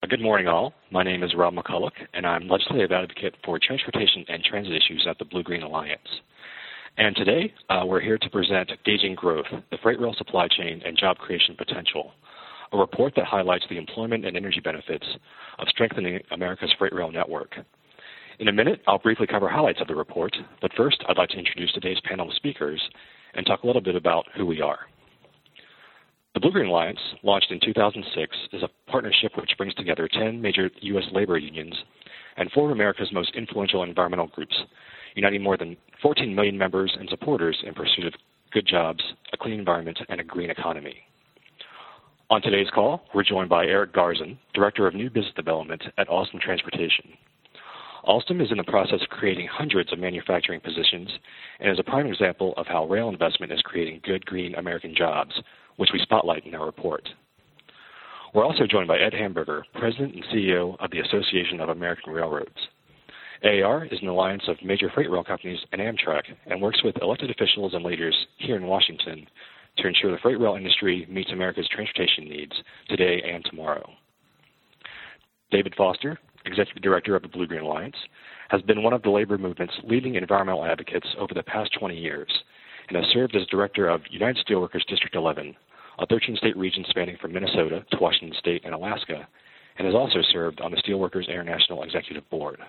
Good morning, all. My name is Rob McCulloch, and I'm Legislative Advocate for Transportation and Transit Issues at the Blue-Green Alliance. And today, we're here to present Gauging Growth, the Freight Rail Supply Chain and Job Creation Potential, a report that highlights the employment and energy benefits of strengthening America's freight rail network. In a minute, I'll briefly cover highlights of the report, but first, I'd like to introduce today's panel of speakers and talk a little bit about who we are. The Blue-Green Alliance, launched in 2006, is a partnership which brings together 10 major U.S. labor unions and 4 of America's most influential environmental groups, uniting more than 14 million members and supporters in pursuit of good jobs, a clean environment, and a green economy. On today's call, we're joined by Eric Garzon, Director of New Business Development at Alstom Transportation. Alstom is in the process of creating hundreds of manufacturing positions and is a prime example of how rail investment is creating good green American jobs, which we spotlight in our report. We're also joined by Ed Hamburger, President and CEO of the Association of American Railroads. AAR is an alliance of major freight rail companies and Amtrak and works with elected officials and leaders here in Washington to ensure the freight rail industry meets America's transportation needs today and tomorrow. David Foster, Executive Director of the Blue-Green Alliance, has been one of the labor movement's leading environmental advocates over the past 20 years and has served as Director of United Steelworkers District 11, a 13-state region spanning from Minnesota to Washington State and Alaska, and has also served on the Steelworkers International Executive Board.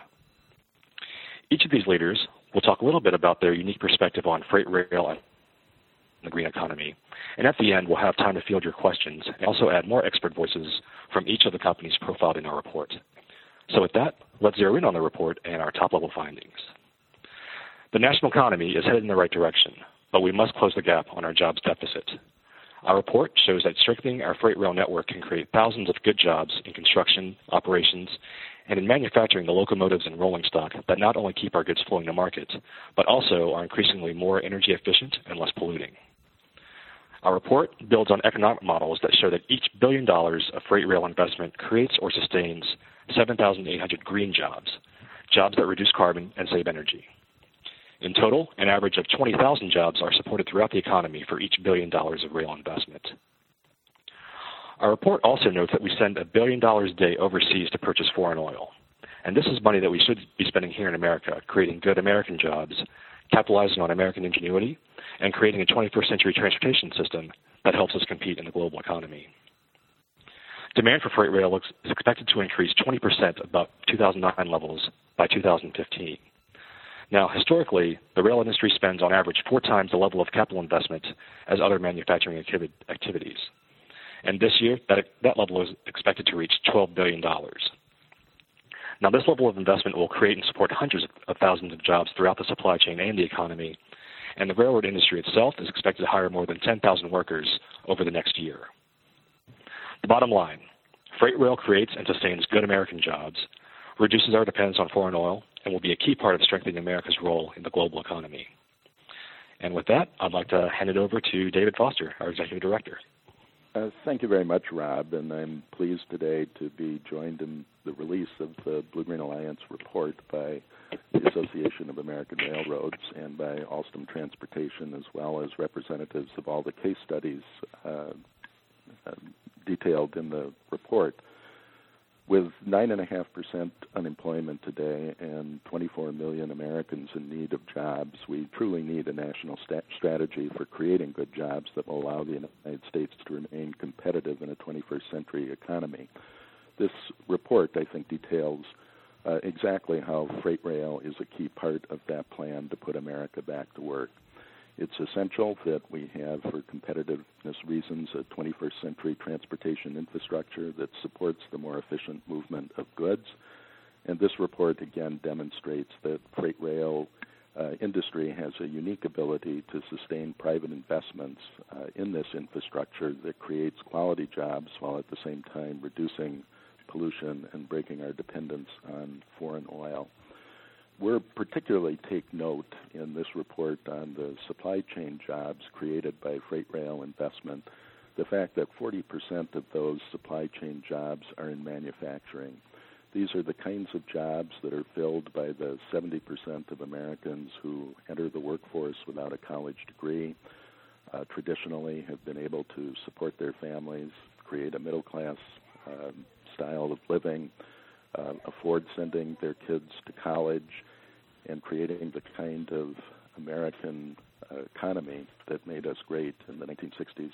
Each of these leaders will talk a little bit about their unique perspective on freight rail and the green economy, and at the end we'll have time to field your questions and also add more expert voices from each of the companies profiled in our report. So with that, let's zero in on the report and our top-level findings. The national economy is headed in the right direction, but we must close the gap on our jobs deficit. Our report shows that strengthening our freight rail network can create thousands of good jobs in construction, operations, and in manufacturing the locomotives and rolling stock that not only keep our goods flowing to market, but also are increasingly more energy efficient and less polluting. Our report builds on economic models that show that each $1 billion of freight rail investment creates or sustains 7,800 green jobs, jobs that reduce carbon and save energy. In total, an average of 20,000 jobs are supported throughout the economy for each $1 billion of rail investment. Our report also notes that we send $1 billion a day overseas to purchase foreign oil. And this is money that we should be spending here in America, creating good American jobs, capitalizing on American ingenuity, and creating a 21st century transportation system that helps us compete in the global economy. Demand for freight rail is expected to increase 20% above 2009 levels by 2015. Now, historically, the rail industry spends on average 4 times the level of capital investment as other manufacturing activities. And this year, that level is expected to reach $12 billion. Now, this level of investment will create and support hundreds of thousands of jobs throughout the supply chain and the economy, and the railroad industry itself is expected to hire more than 10,000 workers over the next year. The bottom line, freight rail creates and sustains good American jobs, reduces our dependence on foreign oil, and will be a key part of strengthening America's role in the global economy. And with that, I'd like to hand it over to David Foster, our Executive Director. Thank you very much, Rob, and I'm pleased today to be joined in the release of the Blue-Green Alliance report by the Association of American Railroads and by Alstom Transportation, as well as representatives of all the case studies detailed in the report. With 9.5% unemployment today and 24 million Americans in need of jobs, we truly need a national strategy for creating good jobs that will allow the United States to remain competitive in a 21st century economy. This report, I think, details exactly how freight rail is a key part of that plan to put America back to work. It's essential that we have, for competitiveness reasons, a 21st century transportation infrastructure that supports the more efficient movement of goods. And this report, again, demonstrates that freight rail industry has a unique ability to sustain private investments in this infrastructure that creates quality jobs while at the same time reducing pollution and breaking our dependence on foreign oil. We're particularly take note in this report on the supply chain jobs created by freight rail investment, the fact that 40% of those supply chain jobs are in manufacturing. These are the kinds of jobs that are filled by the 70% of Americans who enter the workforce without a college degree, traditionally have been able to support their families, create a middle-class style of living, afford sending their kids to college, and creating the kind of American economy that made us great in the 1960s,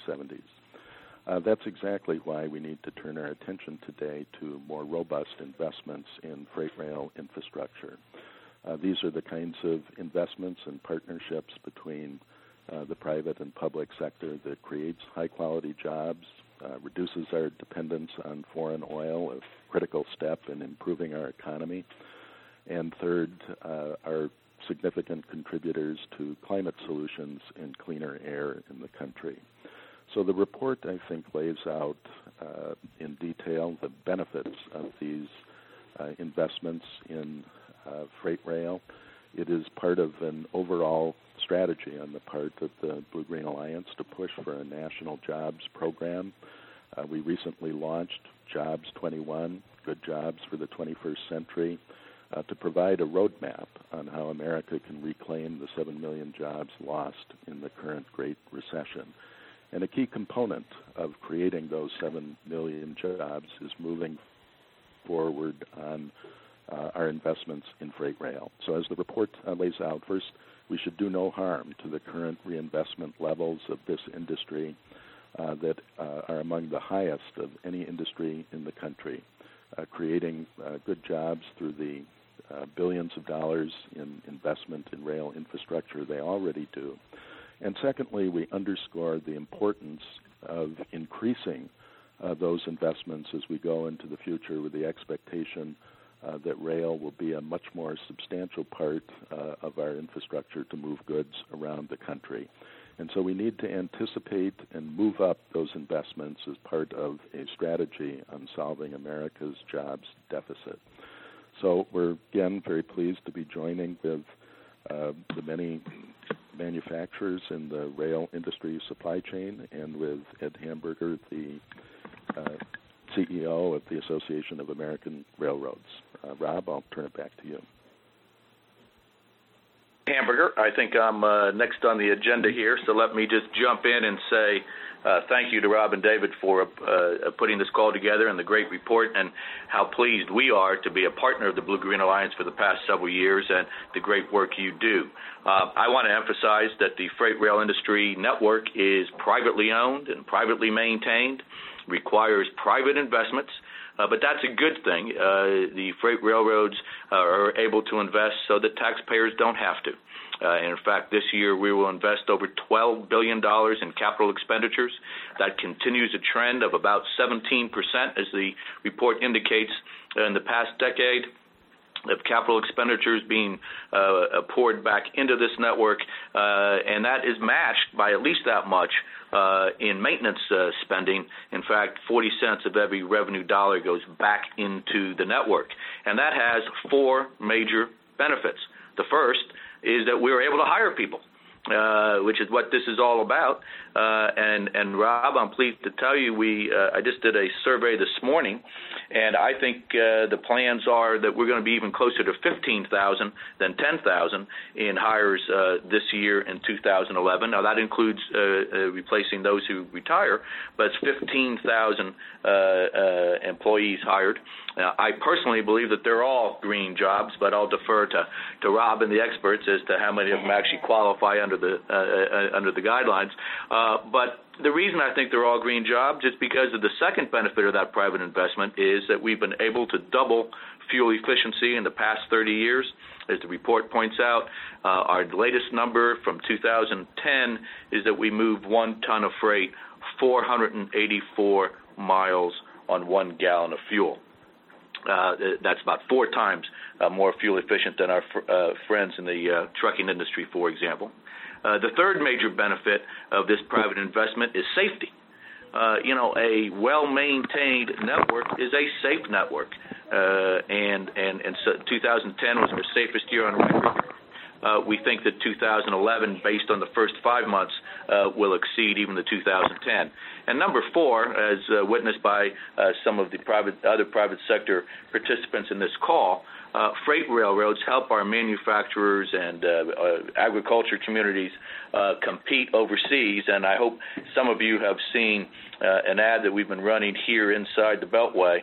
70s. That's exactly why we need to turn our attention today to more robust investments in freight rail infrastructure. These are the kinds of investments and partnerships between the private and public sector that creates high-quality jobs, reduces our dependence on foreign oil, a critical step in improving our economy, and third, are significant contributors to climate solutions and cleaner air in the country. So the report, I think, lays out in detail the benefits of these investments in freight rail. It is part of an overall strategy on the part of the Blue-Green Alliance to push for a national jobs program. We recently launched Jobs 21, Good Jobs for the 21st Century, to provide a roadmap on how America can reclaim the 7 million jobs lost in the current Great Recession. And a key component of creating those 7 million jobs is moving forward on our investments in freight rail. So as the report lays out, first, we should do no harm to the current reinvestment levels of this industry that are among the highest of any industry in the country, creating good jobs through the billions of dollars in investment in rail infrastructure they already do. And secondly, we underscore the importance of increasing those investments as we go into the future with the expectation that rail will be a much more substantial part of our infrastructure to move goods around the country. And so we need to anticipate and move up those investments as part of a strategy on solving America's jobs deficit. So we're, again, very pleased to be joining with the many manufacturers in the rail industry supply chain and with Ed Hamburger, the CEO of the Association of American Railroads. Rob, I'll turn it back to you. Hamburger, I think I'm next on the agenda here, so let me just jump in and say thank you to Rob and David for putting this call together and the great report, and how pleased we are to be a partner of the Blue-Green Alliance for the past several years and the great work you do. I want to emphasize that the freight rail industry network is privately owned and privately maintained, requires private investments, but that's a good thing. The freight railroads are able to invest so that taxpayers don't have to. And in fact, this year we will invest over $12 billion in capital expenditures. That continues a trend of about 17%, as the report indicates, in the past decade, of capital expenditures being poured back into this network, and that is matched by at least that much in maintenance spending. In fact, 40 cents of every revenue dollar goes back into the network. And that has four major benefits. The first is that we're able to hire people, which is what this is all about. And Rob, I'm pleased to tell you, I just did a survey this morning, and I think the plans are that we're going to be even closer to 15,000 than 10,000 in hires this year in 2011. Now, that includes replacing those who retire, but it's 15,000 employees hired. I personally believe that they're all green jobs, but I'll defer to Rob and the experts as to how many of them actually qualify under the guidelines. But the reason I think they're all green jobs is because of the second benefit of that private investment is that we've been able to double fuel efficiency in the past 30 years. As the report points out, our latest number from 2010 is that we moved 1 ton of freight 484 miles on 1 gallon of fuel. That's about 4 times more fuel efficient than our friends in the trucking industry, for example. The third major benefit of this private investment is safety. A well-maintained network is a safe network, and so 2010 was our safest year on record. we think that 2011, based on the first 5 months, will exceed even the 2010. And number 4, as witnessed by some of the other private sector participants in this call, freight railroads help our manufacturers and agriculture communities compete overseas. And I hope some of you have seen an ad that we've been running here inside the Beltway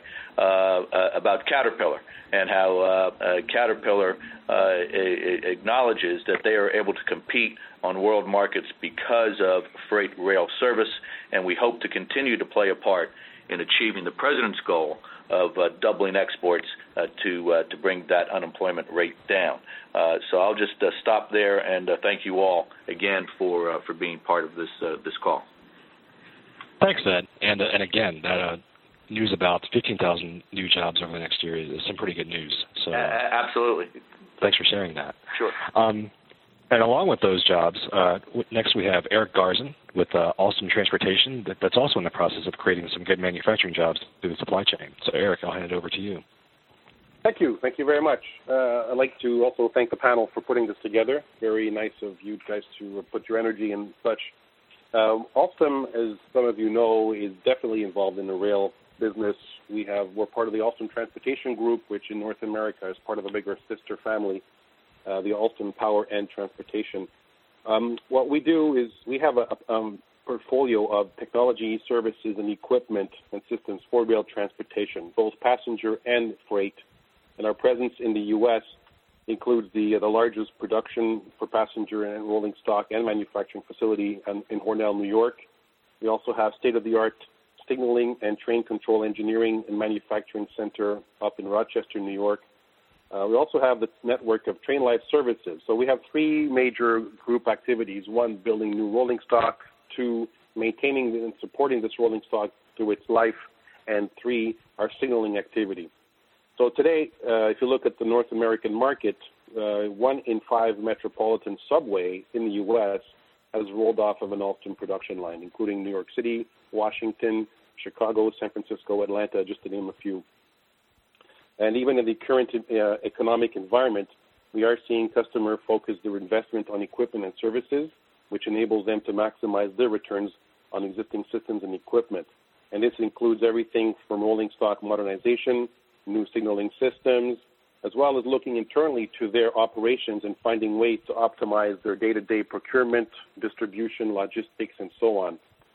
about Caterpillar, and how Caterpillar acknowledges that they are able to compete on world markets because of freight rail service, and we hope to continue to play a part in achieving the President's goal of doubling exports to bring that unemployment rate down. So I'll just stop there and thank you all again for being part of this call. Thanks, Ed. And again, that news about 15,000 new jobs over the next year is some pretty good news. So absolutely. Thanks for sharing that. Sure. And along with those jobs, next we have Eric Garzon with Alstom Transportation that's also in the process of creating some good manufacturing jobs through the supply chain. So, Eric, I'll hand it over to you. Thank you. Thank you very much. I'd like to also thank the panel for putting this together. Very nice of you guys to put your energy and such. Alstom, as some of you know, is definitely involved in the rail business. We're part of the Alstom Transportation Group, which in North America is part of a bigger sister family, the Alstom Power and Transportation. What we do is we have a portfolio of technology, services, and equipment and systems for rail transportation, both passenger and freight. And our presence in the U.S. includes the largest production for passenger and rolling stock and manufacturing facility in Hornell, New York. We also have state-of-the-art signaling and train control engineering and manufacturing center up in Rochester, New York. We also have the network of Train Life Services. So we have 3 major group activities: 1, building new rolling stock; 2, maintaining and supporting this rolling stock through its life; and 3, our signaling activity. So today, if you look at the North American market, 1 in 5 metropolitan subway in the U.S. has rolled off of an Alstom production line, including New York City, Washington, Chicago, San Francisco, Atlanta, just to name a few. And even in the current economic environment, we are seeing customers focus their investment on equipment and services, which enables them to maximize their returns on existing systems and equipment. And this includes everything from rolling stock modernization, new signaling systems, as well as looking internally to their operations and finding ways to optimize their day-to-day procurement, distribution, logistics, and so on.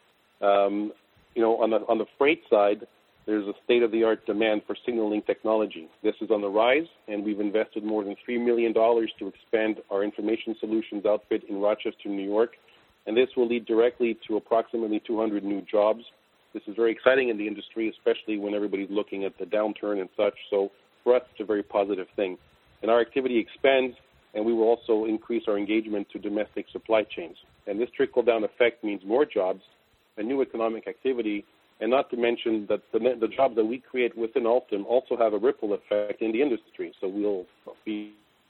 On the freight side, there's a state-of-the-art demand for signaling technology. This is on the rise, and we've invested more than $3 million to expand our information solutions outfit in Rochester, New York, and this will lead directly to approximately 200 new jobs. This is very exciting in the industry, especially when everybody's looking at the downturn and such. So for us, it's a very positive thing. And our activity expands, and we will also increase our engagement to domestic supply chains. And this trickle-down effect means more jobs, a new economic activity, and not to mention that the jobs that we create within Alstom also have a ripple effect in the industry. So we'll be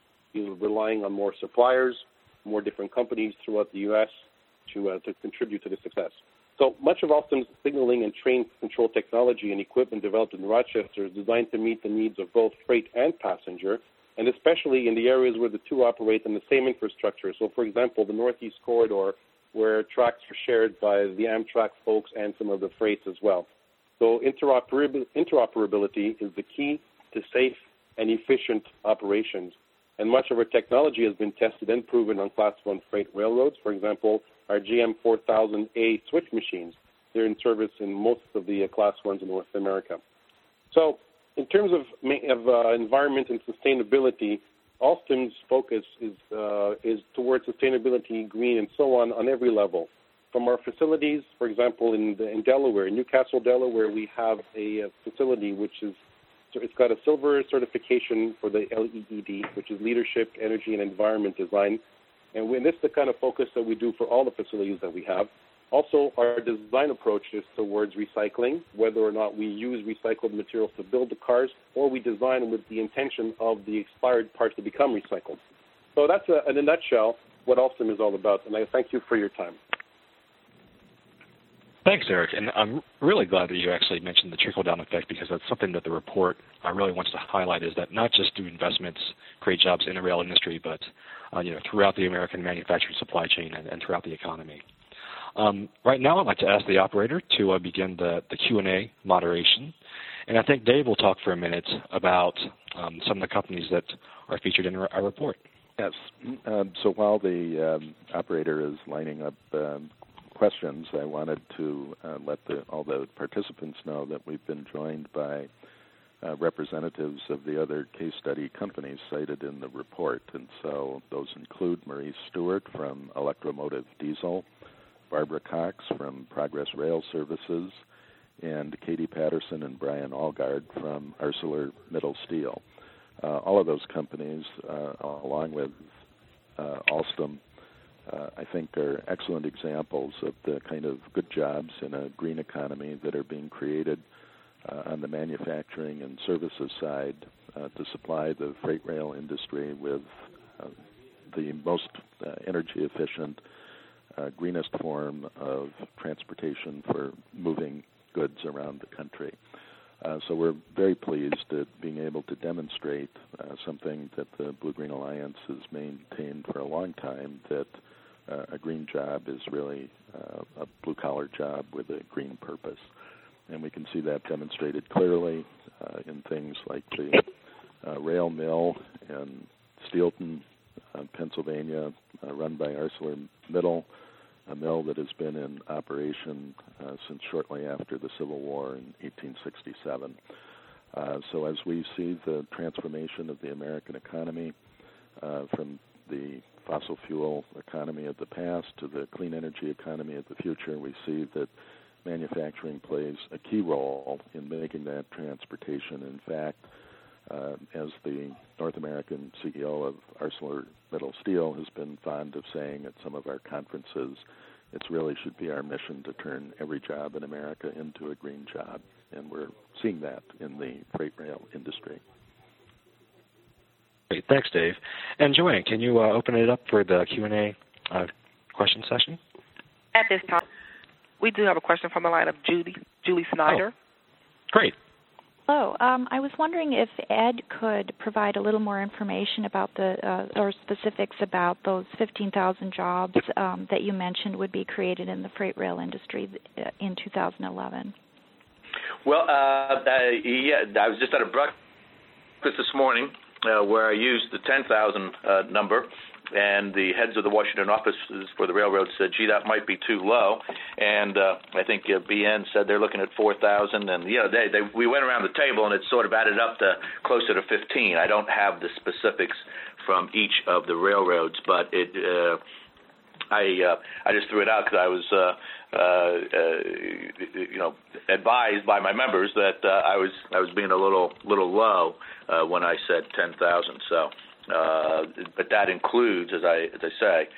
relying on more suppliers, more different companies throughout the U.S. to contribute to this success. So much of Alstom's signaling and train control technology and equipment developed in Rochester is designed to meet the needs of both freight and passenger, and especially in the areas where the two operate in the same infrastructure. So, for example, the Northeast Corridor, where tracks are shared by the Amtrak folks and some of the freights as well. So interoperability is the key to safe and efficient operations. And much of our technology has been tested and proven on Class 1 freight railroads. For example, our GM 4000A switch machines, they're in service in most of the Class 1s in North America. So in terms of environment and sustainability, Alstom's focus is towards sustainability, green, and so on every level. From our facilities, for example, in Delaware, in Newcastle, Delaware, we have a facility it's got a silver certification for the LEED, which is Leadership, Energy, and Environment Design. And this is the kind of focus that we do for all the facilities that we have. Also, our design approach is towards recycling, whether or not we use recycled materials to build the cars, or we design with the intention of the expired parts to become recycled. So that's, in a nutshell, what Alstom is all about, and I thank you for your time. Thanks, Eric. And I'm really glad that you actually mentioned the trickle-down effect, because that's something that the report really wants to highlight, is that not just do investments create jobs in the rail industry, but throughout the American manufacturing supply chain and throughout the economy. Right now, I'd like to ask the operator to begin the Q&A moderation. And I think Dave will talk for a minute about some of the companies that are featured in our report. Yes. So while the operator is lining up questions, I wanted to let all the participants know that we've been joined by representatives of the other case study companies cited in the report. And so those include Maurice Stewart from Electromotive Diesel, Barbara Cox from Progress Rail Services, and Katie Patterson and Brian Allgard from ArcelorMittal Steel. All of those companies, along with Alstom, I think are excellent examples of the kind of good jobs in a green economy that are being created on the manufacturing and services side to supply the freight rail industry with the most energy efficient, greenest form of transportation for moving goods around the country. So we're very pleased at being able to demonstrate something that the Blue Green Alliance has maintained for a long time, that a green job is really a blue-collar job with a green purpose. And we can see that demonstrated clearly in things like the rail mill in Steelton, Pennsylvania, run by ArcelorMittal, a mill that has been in operation since shortly after the Civil War in 1867. So as we see the transformation of the American economy from the fossil fuel economy of the past to the clean energy economy of the future, we see that manufacturing plays a key role in making that transportation. In fact, as the North American CEO of ArcelorMittal Steel has been fond of saying at some of our conferences, it really should be our mission to turn every job in America into a green job, and we're seeing that in the freight rail industry. Great, thanks, Dave. And Joanne, can you open it up for the Q&A question session? At this time, we do have a question from the line of Julie Snyder. Oh, great. Hello. I was wondering if Ed could provide a little more information about or specifics about those 15,000 jobs that you mentioned would be created in the freight rail industry in 2011. Well, yeah, I was just at a breakfast this morning where I used the 10,000 number, and the heads of the Washington offices for the railroad said, gee, that might be too low. And I think BN said they're looking at 4,000. And, we went around the table, and it sort of added up to closer to 15. I don't have the specifics from each of the railroads, but I just threw it out because I was, advised by my members that I was being a little low when I said 10,000. So. But that includes, as I say,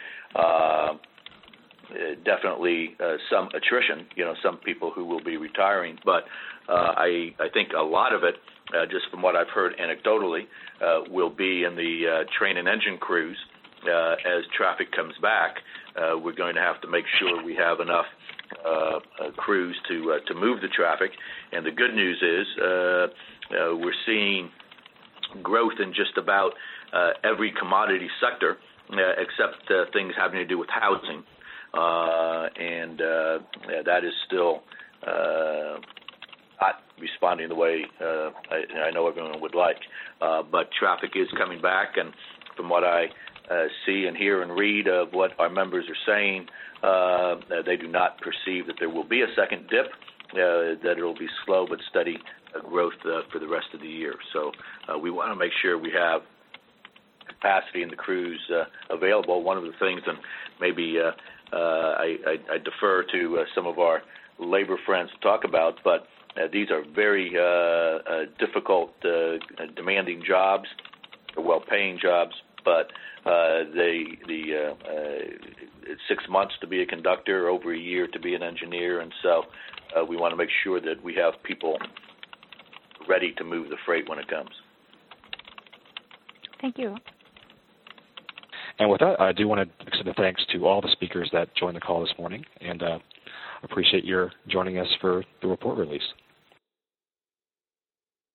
definitely some attrition. Some people who will be retiring. But I think a lot of it, just from what I've heard anecdotally, will be in the train and engine crews. As traffic comes back, we're going to have to make sure we have enough crews to move the traffic. And the good news is we're seeing growth in just about every commodity sector except things having to do with housing. And that is still not responding the way I know everyone would like. But traffic is coming back, and from what I see and hear and read of what our members are saying, they do not perceive that there will be a second dip, that it will be slow but steady growth for the rest of the year. So we want to make sure we have capacity in the crews available. One of the things, and maybe I defer to some of our labor friends to talk about, but these are very difficult, demanding jobs, well-paying jobs, but it's 6 months to be a conductor, over a year to be an engineer, and so we want to make sure that we have people ready to move the freight when it comes. Thank you. And with that, I do want to extend a thanks to all the speakers that joined the call this morning. And appreciate your joining us for the report release.